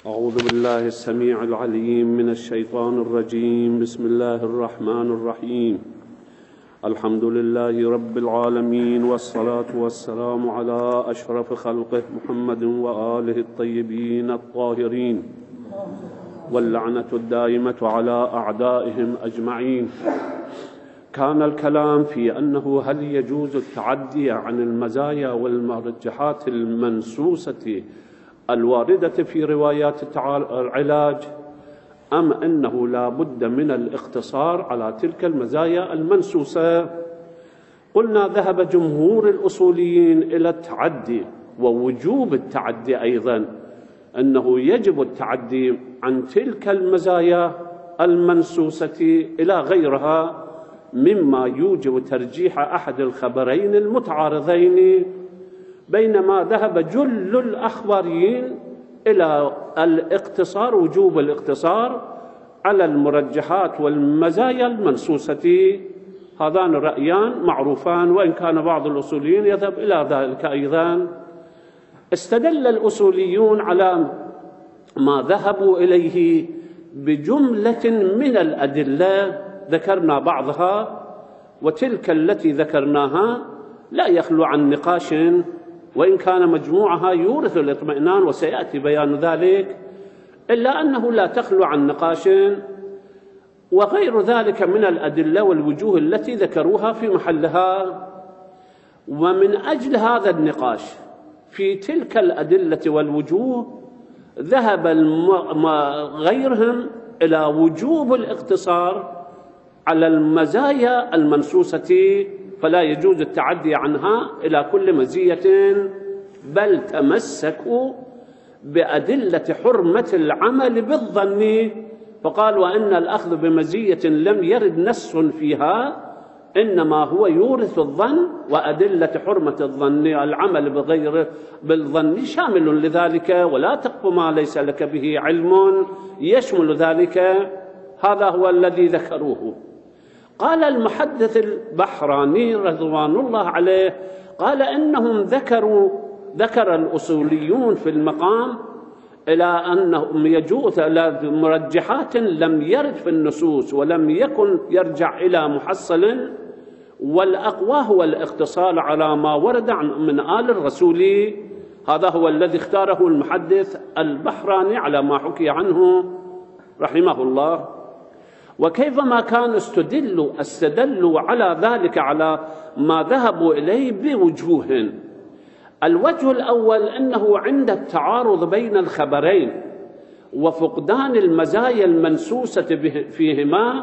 أعوذ بالله السميع العليم من الشيطان الرجيم. بسم الله الرحمن الرحيم. الحمد لله رب العالمين، والصلاة والسلام على أشرف خلقه محمد وآله الطيبين الطاهرين، واللعنة الدائمة على أعدائهم أجمعين. كان الكلام في أنه هل يجوز التعدي عن المزايا والمرجحات المنسوسة الواردة في روايات العلاج، أم أنه لا بد من الاقتصار على تلك المزايا المنسوسة؟ قلنا ذهب جمهور الأصوليين إلى التعدي ووجوب التعدي أيضا، أنه يجب التعدي عن تلك المزايا المنسوسة إلى غيرها مما يوجب ترجيح أحد الخبرين المتعارضين، بينما ذهب جل الأخباريين إلى الاقتصار، وجوب الاقتصار على المرجحات والمزايا المنسوسة. هذان الرأيان معروفان، وإن كان بعض الأصوليين يذهب إلى ذلك أيضا. استدل الأصوليون على ما ذهبوا إليه بجملة من الأدلة، ذكرنا بعضها، وتلك التي ذكرناها لا يخلو عن نقاش، وإن كان مجموعها يورث الاطمئنان وسيأتي بيان ذلك، إلا أنه لا تخلو عن نقاش، وغير ذلك من الأدلة والوجوه التي ذكروها في محلها. ومن أجل هذا النقاش في تلك الأدلة والوجوه ذهب غيرهم إلى وجوب الاقتصار على المزايا المنسوسة، فلا يجوز التعدي عنها إلى كل مزية، بل تمسكوا بأدلة حرمة العمل بالظن، فقال: وأن الأخذ بمزية لم يرد نص فيها إنما هو يورث الظن، وأدلة حرمة الظن العمل بالظن شامل لذلك، ولا تقف ما ليس لك به علم يشمل ذلك. هذا هو الذي ذكروه. قال المحدث البحراني رضوان الله عليه، قال إنهم ذكر الأصوليون في المقام إلى أنهم يجوز إلى مرجحات لم يرد في النصوص ولم يكن يرجع إلى محصل، والأقوى هو الاقتصار على ما ورد من آل الرسول. هذا هو الذي اختاره المحدث البحراني على ما حكي عنه رحمه الله. وكيفما كان استدلوا على ذلك، على ما ذهبوا إليه بوجوه. الوجه الأول أنه عند التعارض بين الخبرين وفقدان المزايا المنسوسة فيهما،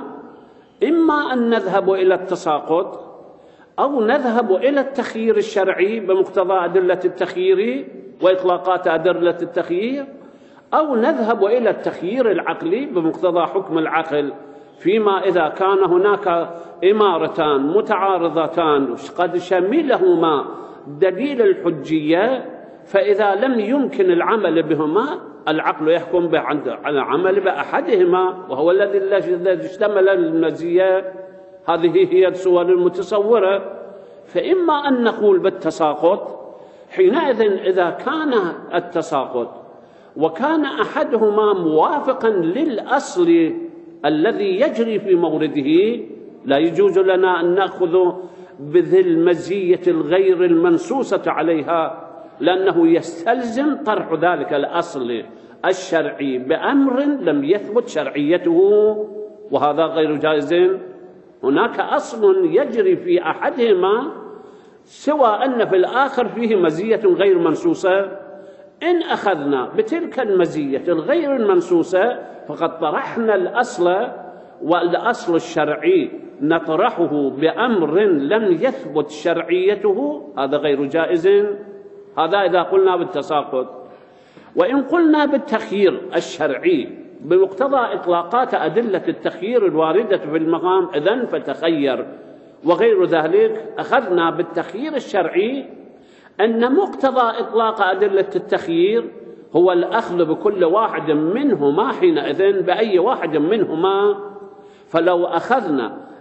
إما أن نذهب إلى التساقط، أو نذهب إلى التخيير الشرعي بمقتضى أدلة التخيير وإطلاقات أدلة التخيير، أو نذهب إلى التخيير العقلي بمقتضى حكم العقل، فيما إذا كان هناك إمارتان متعارضتان قد شملهما دليل الحجية، فإذا لم يمكن العمل بهما العقل يحكم على العمل بأحدهما، وهو الذي اشتمل المزية. هذه هي الصور المتصورة. فإما أن نقول بالتساقط، حينئذ إذا كان التساقط وكان أحدهما موافقا للأصل الذي يجري في مورده، لا يجوز لنا أن نأخذ بذي المزية الغير المنسوسة عليها، لأنه يستلزم طرح ذلك الأصل الشرعي بأمر لم يثبت شرعيته، وهذا غير جائز. هناك أصل يجري في أحدهما سوى أن في الآخر فيه مزية غير منسوسة. إن أخذنا بتلك المزية الغير المنسوسة فقد طرحنا الأصل، والأصل الشرعي نطرحه بأمر لم يثبت شرعيته، هذا غير جائز. هذا إذا قلنا بالتساقط. وإن قلنا بالتخيير الشرعي بمقتضى إطلاقات أدلة التخيير الواردة في المقام، إذن فتخير وغير ذلك، أخذنا بالتخيير الشرعي أن مقتضى إطلاق أدلة التخيير هو الأخذ بكل واحد منهما حينئذ، بأي واحد منهما. فلو أخذنا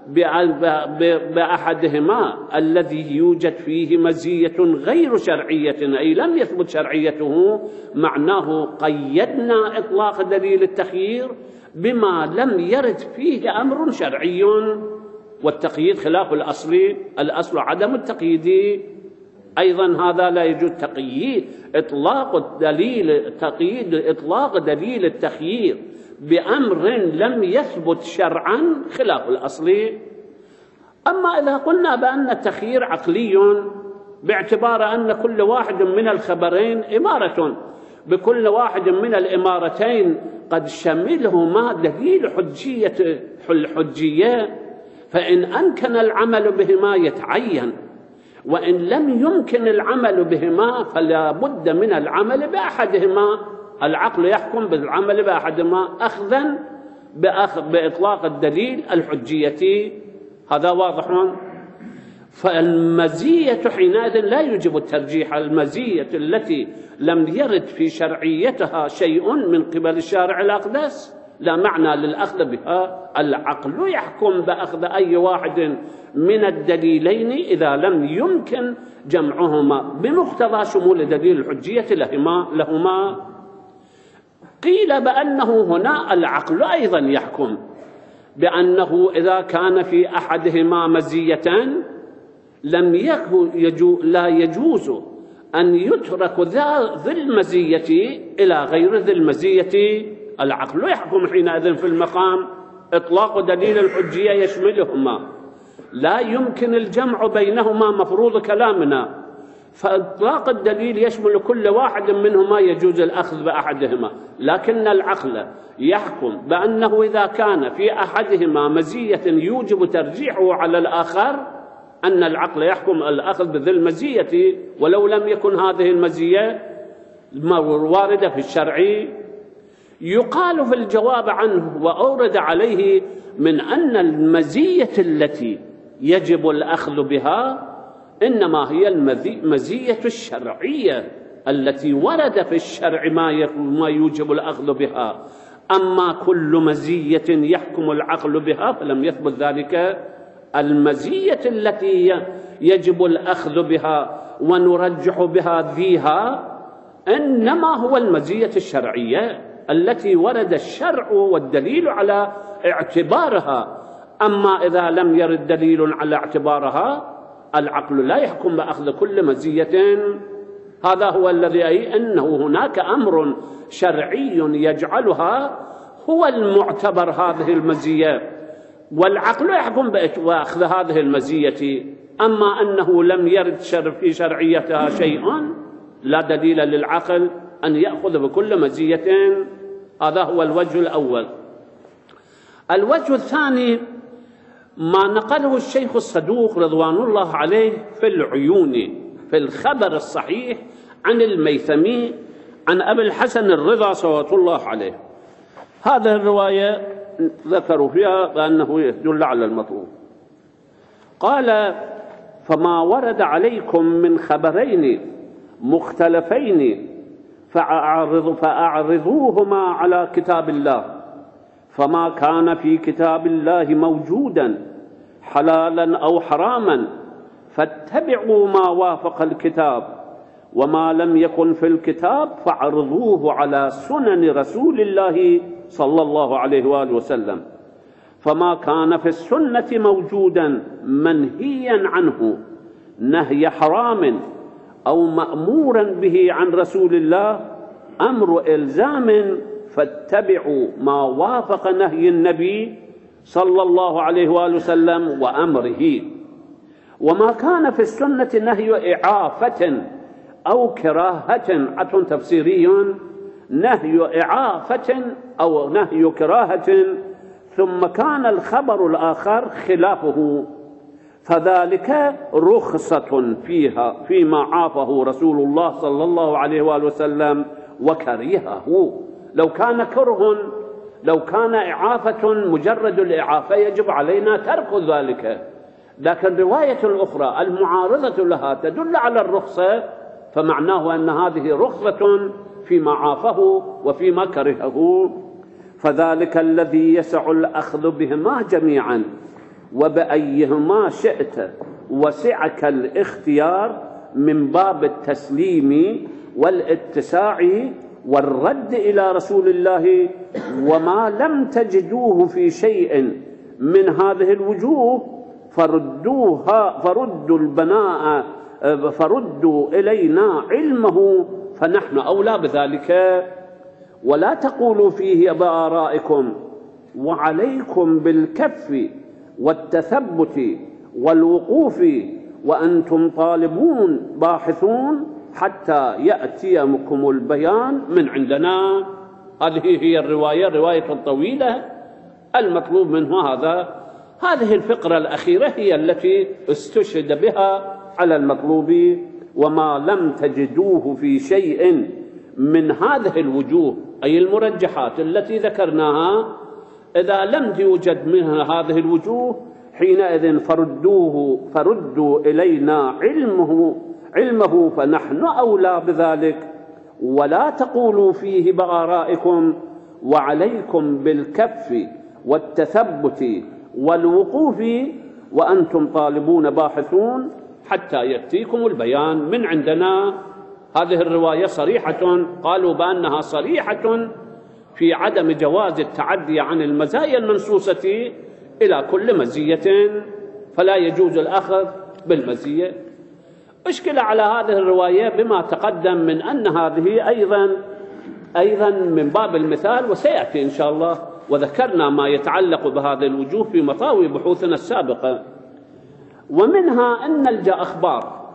بأحدهما الذي يوجد فيه مزية غير شرعية، أي لم يثبت شرعيته، معناه قيدنا إطلاق دليل التخيير بما لم يرد فيه أمر شرعي، والتقييد خلاف الأصل عدم التقييد. أيضا هذا لا يجوز تقييد إطلاق دليل التخيير بأمر لم يثبت شرعا خلاف الأصل. أما إذا قلنا بأن التخيير عقلي باعتبار أن كل واحد من الخبرين إمارة، بكل واحد من الإمارتين قد شملهما دليل الحجية، فإن أمكن العمل بهما يتعين، وإن لم يمكن العمل بهما فلا بد من العمل بأحدهما. العقل يحكم بالعمل بأحدهما أخذا بإطلاق الدليل الحجية. هذا واضح. فالمزية حينئذ لا يوجب الترجيح. المزية التي لم يرد في شرعيتها شيء من قبل الشارع الأقدس لا معنى للأخذ بها. العقل يحكم بأخذ أي واحد من الدليلين إذا لم يمكن جمعهما بمقتضى شمول دليل الحجية لهما. قيل بأنه هنا العقل أيضا يحكم بأنه إذا كان في أحدهما مزية لا يجوز أن يترك ذي المزية إلى غير ذي المزية. العقل يحكم حينئذ في المقام إطلاق دليل الحجية يشملهما، لا يمكن الجمع بينهما مفروض كلامنا، فإطلاق الدليل يشمل كل واحد منهما يجوز الأخذ بأحدهما. لكن العقل يحكم بأنه إذا كان في أحدهما مزية يوجب ترجيحه على الآخر، أن العقل يحكم الأخذ بذي المزية ولو لم يكن هذه المزية واردة في الشرع. يقال في الجواب عنه وأورد عليه من أن المزية التي يجب الأخذ بها إنما هي المزية الشرعية التي ورد في الشرع ما يوجب الأخذ بها. أما كل مزية يحكم العقل بها فلم يثبت ذلك. المزية التي يجب الأخذ بها ونرجح بها ذيها إنما هو المزية الشرعية التي ورد الشرع والدليل على اعتبارها. أما إذا لم يرد دليل على اعتبارها العقل لا يحكم بأخذ كل مزية. هذا هو الذي أي أنه هناك أمر شرعي يجعلها هو المعتبر هذه المزية، والعقل يحكم بأخذ هذه المزية. أما أنه لم يرد في شرعيتها شيء لا دليل للعقل أن يأخذ بكل مزية. هذا هو الوجه الأول. الوجه الثاني ما نقله الشيخ الصدوق رضوان الله عليه في العيون في الخبر الصحيح عن الميثمي عن أبي الحسن الرضا صلوات الله عليه. هذه الرواية ذكروا فيها بأنه يدل على المطلوب. قال: فما ورد عليكم من خبرين مختلفين فأعرضوهما على كتاب الله، فما كان في كتاب الله موجودا حلالا أو حراما فاتبعوا ما وافق الكتاب، وما لم يكن في الكتاب فاعرضوه على سنن رسول الله صلى الله عليه وآله وسلم. فما كان في السنة موجودا منهيا عنه نهي حرام أو مأمورا به عن رسول الله أمر إلزام فاتبعوا ما وافق نهي النبي صلى الله عليه وآله وسلم وأمره. وما كان في السنة نهي إعافة أو كراهة عطف تفسيري، نهي إعافة أو نهي كراهة، ثم كان الخبر الآخر خلافه، فذلك رخصة فيما عافه رسول الله صلى الله عليه وآله وسلم وكرهه. لو كان كره، لو كان إعافة مجرد الإعافة يجب علينا ترك ذلك، لكن رواية الأخرى المعارضة لها تدل على الرخصة، فمعناه أن هذه رخصة فيما عافه وفيما كرهه. فذلك الذي يسع الأخذ بهما جميعا وبأيهما شئت وسعك الاختيار من باب التسليم والاتساع والرد إلى رسول الله. وما لم تجدوه في شيء من هذه الوجوه فردوا إلينا علمه فنحن أولى بذلك. ولا تقولوا فيه بآرائكم، وعليكم بالكف والتثبت والوقوف وأنتم طالبون باحثون حتى يأتيكم البيان من عندنا. هذه هي الرواية الطويلة المطلوب منها هذه الفقرة الأخيرة هي التي استشهد بها على المطلوب. وما لم تجدوه في شيء من هذه الوجوه أي المرجحات التي ذكرناها، إذا لم يوجد منها هذه الوجوه حينئذ فردوا إلينا علمه فنحن أولى بذلك. ولا تقولوا فيه بآرائكم، وعليكم بالكف والتثبت والوقوف وأنتم طالبون باحثون حتى يأتيكم البيان من عندنا. هذه الرواية صريحة، قالوا بأنها صريحة في عدم جواز التعدي عن المزايا المنصوصة إلى كل مزية، فلا يجوز الأخذ بالمزية. أشكل على هذه الرواية بما تقدم من أن هذه أيضا من باب المثال، وسيأتي إن شاء الله، وذكرنا ما يتعلق بهذه الوجوه في مطاوي بحوثنا السابقة. ومنها أن نلجأ أخبار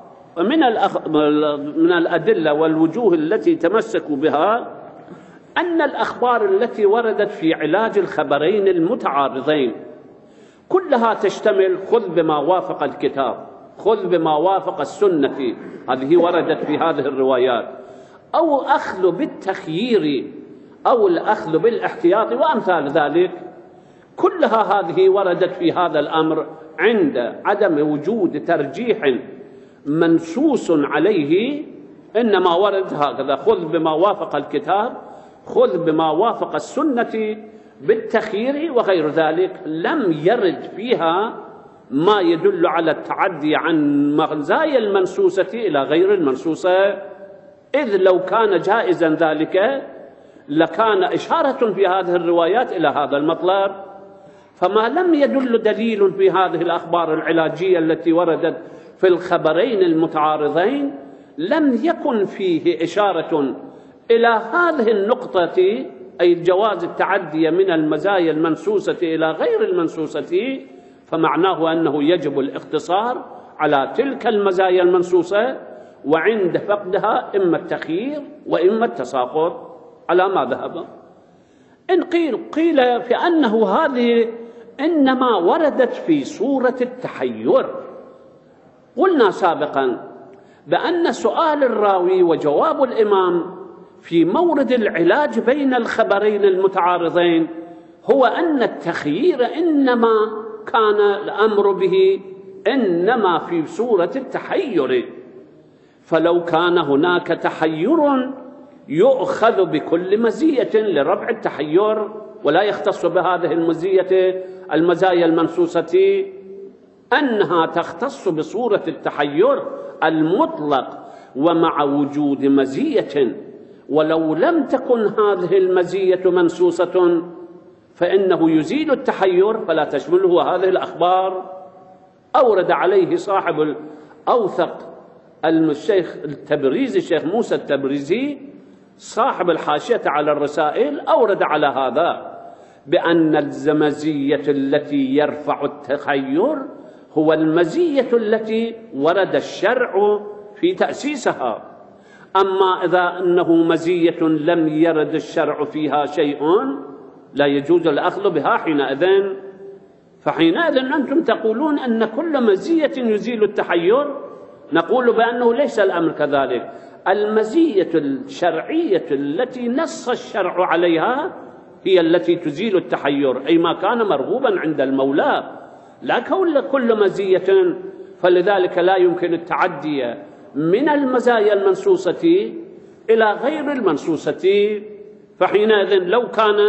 من الأدلة والوجوه التي تمسكوا بها أن الأخبار التي وردت في علاج الخبرين المتعارضين كلها تشتمل خذ بما وافق الكتاب، خذ بما وافق السنة، هذه وردت في هذه الروايات، أو أخذ بالتخيير أو الأخذ بالاحتياط وأمثال ذلك. كلها هذه وردت في هذا الأمر عند عدم وجود ترجيح منصوص عليه، إنما ورد هكذا: خذ بما وافق الكتاب، خذ بما وافق السنة بالتخيير وغير ذلك. لم يرد فيها ما يدل على التعدي عن مزايا المنصوصة إلى غير المنصوصة، إذ لو كان جائزا ذلك لكان إشارة في هذه الروايات إلى هذا المطلب. فما لم يدل دليل في هذه الأخبار العلاجية التي وردت في الخبرين المتعارضين لم يكن فيه إشارة إلى هذه النقطة، أي جواز التعدي من المزايا المنصوصة إلى غير المنصوصة، فمعناه أنه يجب الاقتصار على تلك المزايا المنصوصة، وعند فقدها إما التخيير وإما التساقط على ما ذهب. إن قيل في أنه هذه إنما وردت في صورة التحير. قلنا سابقا بأن سؤال الراوي وجواب الإمام في مورد العلاج بين الخبرين المتعارضين هو أن التخيير إنما كان الأمر به إنما في صورة التحير، فلو كان هناك تحير يؤخذ بكل مزية لرفع التحير، ولا يختص بهذه المزايا المنصوصة، أنها تختص بصورة التحير المطلق ومع وجود مزية. ولو لم تكن هذه المزية منصوصة فإنه يزيل التحير فلا تشمله هذه الأخبار. أورد عليه صاحب الأوثق الشيخ التبريزي، الشيخ موسى التبريزي صاحب الحاشية على الرسائل، أورد على هذا بأن المزية التي يرفع التخير هو المزية التي ورد الشرع في تأسيسها. أما إذا أنه مزية لم يرد الشرع فيها شيء لا يجوز الأخذ بها حينئذ. فحينئذ أنتم تقولون أن كل مزية يزيل التحير، نقول بأنه ليس الأمر كذلك. المزية الشرعية التي نص الشرع عليها هي التي تزيل التحير، أي ما كان مرغوبا عند المولى، لا كل مزية. فلذلك لا يمكن التعدي من المزايا المنصوصة إلى غير المنصوصة. فحينئذ لو كان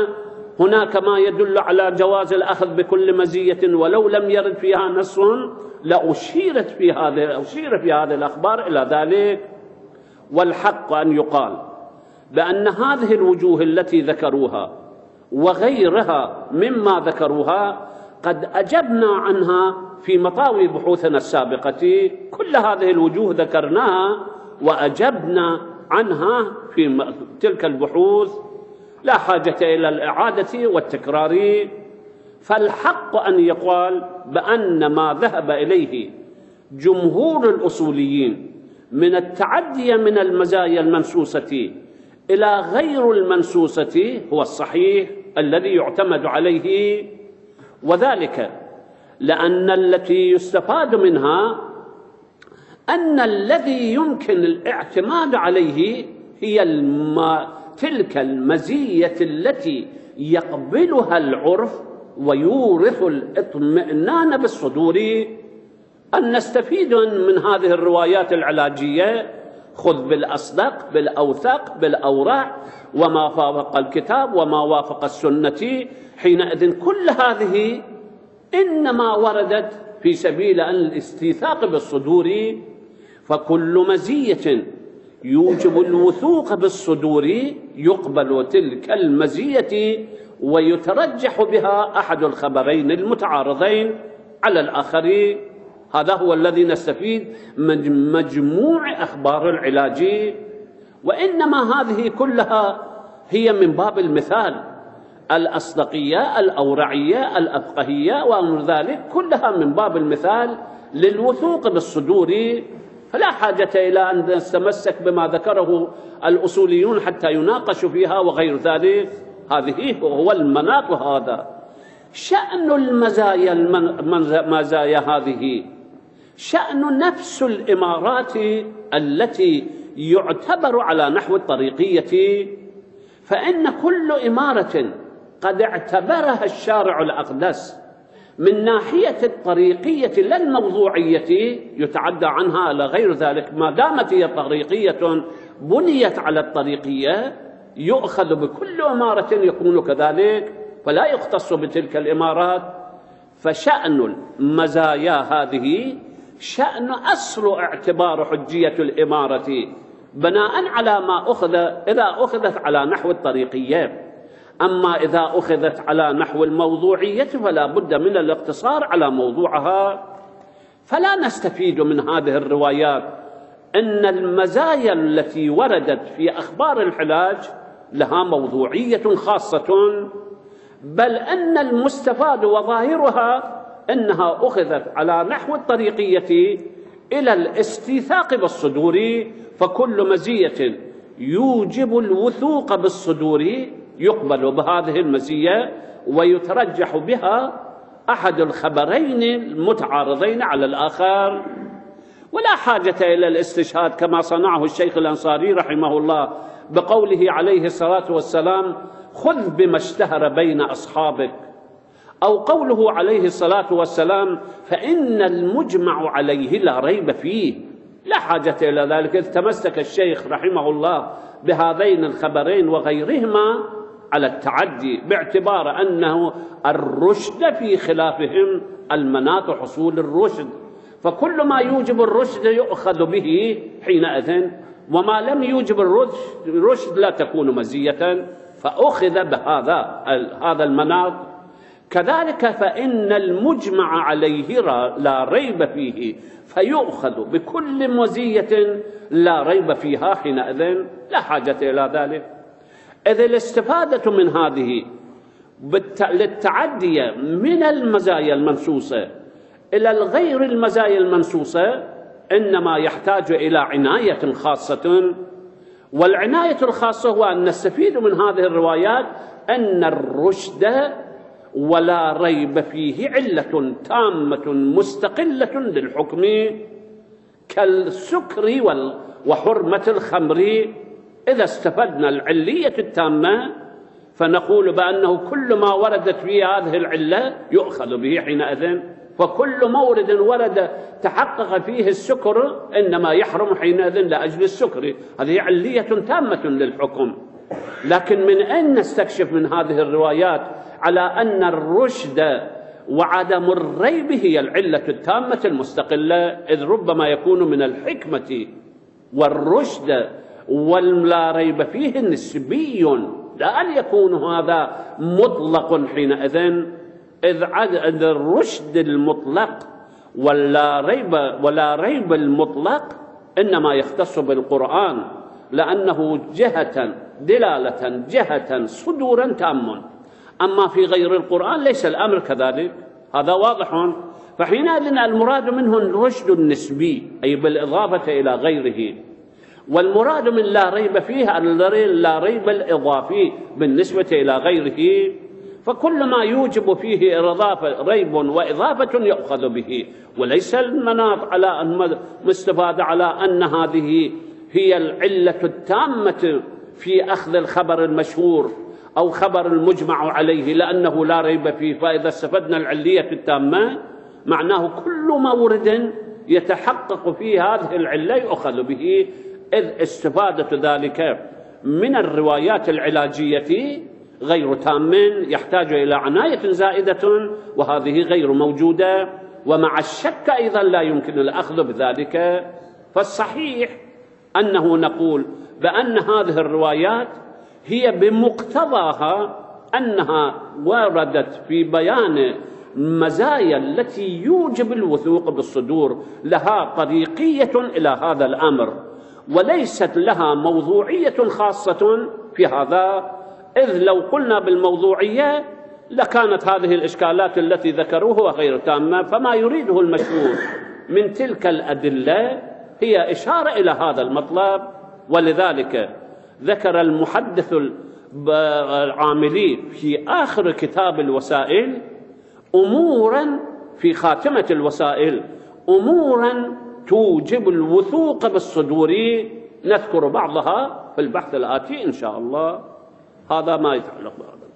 هناك ما يدل على جواز الأخذ بكل مزية ولو لم يرد فيها نص لأشير في هذه الأخبار إلى ذلك. والحق أن يقال بأن هذه الوجوه التي ذكروها وغيرها مما ذكروها قد أجبنا عنها في مطاوي بحوثنا السابقة. كل هذه الوجوه ذكرناها وأجبنا عنها في تلك البحوث، لا حاجة إلى الإعادة والتكرار. فالحق أن يقال بأن ما ذهب إليه جمهور الأصوليين من التعدي من المزايا المنسوسة إلى غير المنسوسة هو الصحيح الذي يعتمد عليه، وذلك لأن التي يستفاد منها أن الذي يمكن الاعتماد عليه هي تلك المزية التي يقبلها العرف ويورث الاطمئنان بالصدور. أن نستفيد من هذه الروايات العلاجية: خذ بالأصدق بالأوثق بالأورع وما وافق الكتاب وما وافق السنة. حينئذ كل هذه إنما وردت في سبيل الاستيثاق بالصدور، فكل مزية يوجب الوثوق بالصدور يقبل تلك المزية ويترجح بها أحد الخبرين المتعارضين على الآخر. هذا هو الذي نستفيد من مجموع أخبار العلاج، وإنما هذه كلها هي من باب المثال: الأصدقية الأورعية الأفقهية وغير ذلك كلها من باب المثال للوثوق بالصدور. فلا حاجة إلى أن نتمسك بما ذكره الأصوليون حتى يناقشوا فيها وغير ذلك. هذه هو المناط، وهذا شأن المزايا هذه شأن نفس الإمارات التي يعتبر على نحو الطريقية. فإن كل إمارة قد اعتبرها الشارع الأقدس من ناحية الطريقية لا الموضوعية يتعدى عنها إلى غير ذلك. ما دامت هي طريقية بنيت على الطريقية يؤخذ بكل إمارة يكون كذلك، فلا يختص بتلك الإمارات. فشأن المزايا هذه شأن أصل اعتبار حجية الإمارة بناء على ما أخذ إذا أخذت على نحو الطريقية. أما إذا أخذت على نحو الموضوعية فلا بد من الاقتصار على موضوعها. فلا نستفيد من هذه الروايات أن المزايا التي وردت في أخبار العلاج لها موضوعية خاصة، بل أن المستفاد وظاهرها أنها أخذت على نحو الطريقية إلى الاستيثاق بالصدور. فكل مزية يوجب الوثوق بالصدور يقبل بهذه المزية ويترجح بها أحد الخبرين المتعارضين على الآخر. ولا حاجة إلى الاستشهاد كما صنعه الشيخ الأنصاري رحمه الله بقوله عليه الصلاة والسلام: خذ بما اشتهر بين أصحابك، أو قوله عليه الصلاة والسلام: فإن المجمع عليه لا ريب فيه. لا حاجة إلى ذلك، إذ تمسك الشيخ رحمه الله بهذين الخبرين وغيرهما على التعدي باعتبار أنه الرشد في خلافهم المناط حصول الرشد، فكل ما يوجب الرشد يؤخذ به حينئذ، وما لم يوجب الرشد لا تكون مزية، فأخذ هذا المناط. كذلك فإن المجمع عليه لا ريب فيه، فيؤخذ بكل مزية لا ريب فيها حينئذ، لا حاجة إلى ذلك. إذ الاستفادة من هذه للتعدي من المزايا المنسوسة إلى الغير المزايا المنسوسة إنما يحتاج إلى عناية خاصة. والعناية الخاصة هو أن نستفيد من هذه الروايات أن الرشد ولا ريب فيه علة تامة مستقلة للحكم كالسكر وحرمة الخمر. إذا استفدنا العلية التامة فنقول بأنه كل ما وردت فيه هذه العلة يؤخذ به حينئذ، فكل مورد ورد تحقق فيه السكر إنما يحرم حينئذ لأجل السكر. هذه علية تامة للحكم. لكن من أين نستكشف من هذه الروايات على أن الرشد وعدم الريب هي العلة التامة المستقلة؟ إذ ربما يكون من الحكمة والرشد ولا ريب فيه نسبي، لا أن يكون هذا مطلق حينئذ، إذ الرشد المطلق ولا ريب المطلق إنما يختص بالقرآن، لأنه جهة دلالة جهة صدورا تام. أما في غير القرآن ليس الأمر كذلك، هذا واضح. فحينئذ المراد منه الرشد النسبي، أي بالإضافة إلى غيره، والمراد من لا ريب فيه لا ريب الإضافي بالنسبة إلى غيره. فكل ما يوجب فيه ريب وإضافة يؤخذ به، وليس المناط على مستفاد على أن هذه هي العلة التامة في أخذ الخبر المشهور أو خبر المجمع عليه لأنه لا ريب فيه. فإذا استفدنا العلية التامة معناه كل مورد يتحقق فيه هذه العلة يؤخذ به، إذ استفادة ذلك من الروايات العلاجية غير تام، يحتاج إلى عناية زائدة، وهذه غير موجودة. ومع الشك أيضا لا يمكن الأخذ بذلك. فالصحيح أنه نقول بأن هذه الروايات هي بمقتضاها أنها وردت في بيان المزايا التي يوجب الوثوق بالصدور، لها طريقية إلى هذا الأمر، وليست لها موضوعية خاصة في هذا. إذ لو قلنا بالموضوعية لكانت هذه الإشكالات التي ذكروها غير تامة. فما يريده المشهور من تلك الأدلة هي إشارة إلى هذا المطلب. ولذلك ذكر المحدث العاملي في آخر كتاب الوسائل أمورا، في خاتمة الوسائل أمورا توجب الوثوق بالصدور، نذكر بعضها في البحث الآتي إن شاء الله. هذا ما يتعلق بهذا.